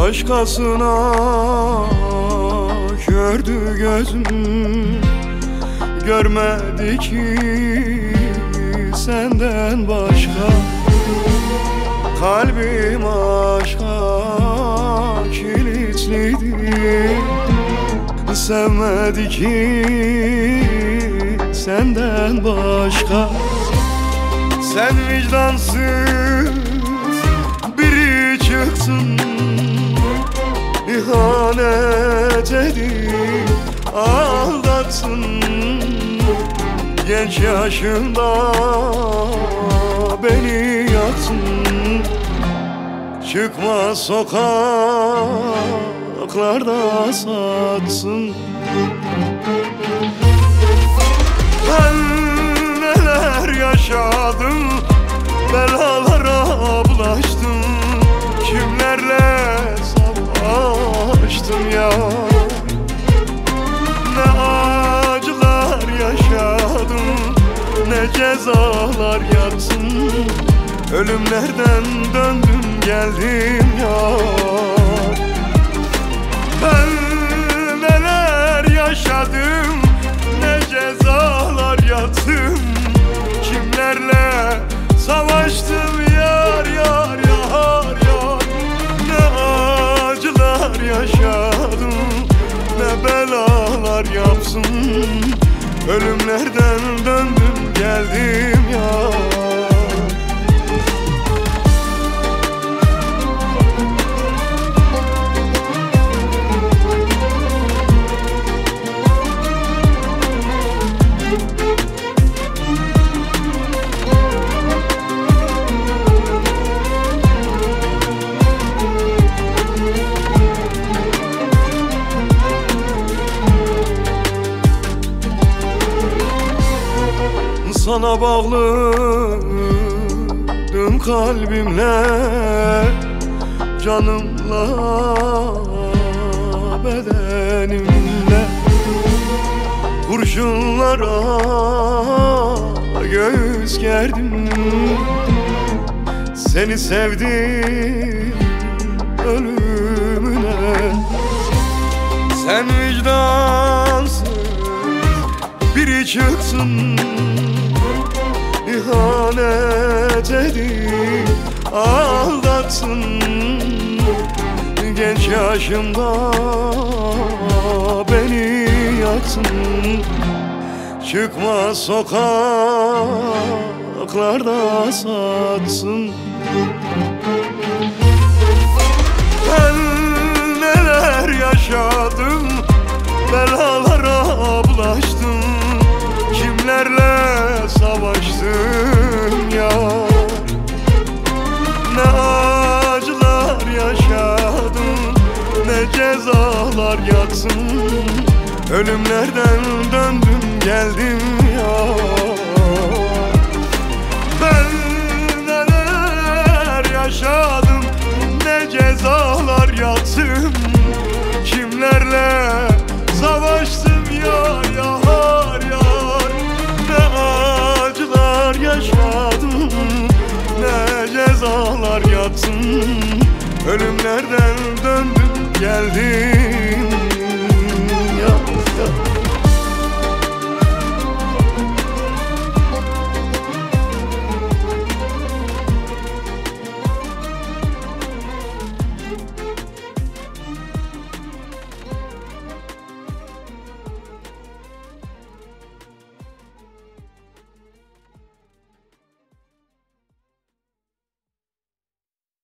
Başkasına kördü gözüm, görmedi ki senden başka. Kalbim aşka kilitliydi, sevmedi ki senden başka. Sen vicdansız biri çıksın, İhanet edip aldatsın. Genç yaşında beni yaksın. Çıkma sokaklarda satsın. Ben neler yaşadım, belalara bulaştım. Kimlerle savaştım ya, ne acılar yaşadım, ne cezalar yattım. Ölümlerden döndüm geldim ya. Ben neler yaşadım, ne cezalar yattım. Kimlerle savaştım yar yar yar yar. Ne acılar yaşadım, ne belalar yapsın. Ölümlerden döndüm geldim ya. Sana bağlıydım kalbimle, canımla, bedenimle. Kurşunlara göğüs gerdim, seni sevdim ölümüne. Sen vicdansız biri çıksın, İhanet edip aldatsın. Genç yaşımda beni yaksın. Çıkma sokaklarda satsın. Ben neler yaşadım, belalara bulaştım. Kimlerle savaştım ya, ne acılar yaşadım, ne cezalar yatsın. Ölümlerden döndüm geldim ya. Ben neler yaşadım, ne cezalar yatsın. Kimlerle savaştım yar yar yar. Ne acılar yaşadım, ne cezalar yatsın. Ölümlerden döndüm geldim.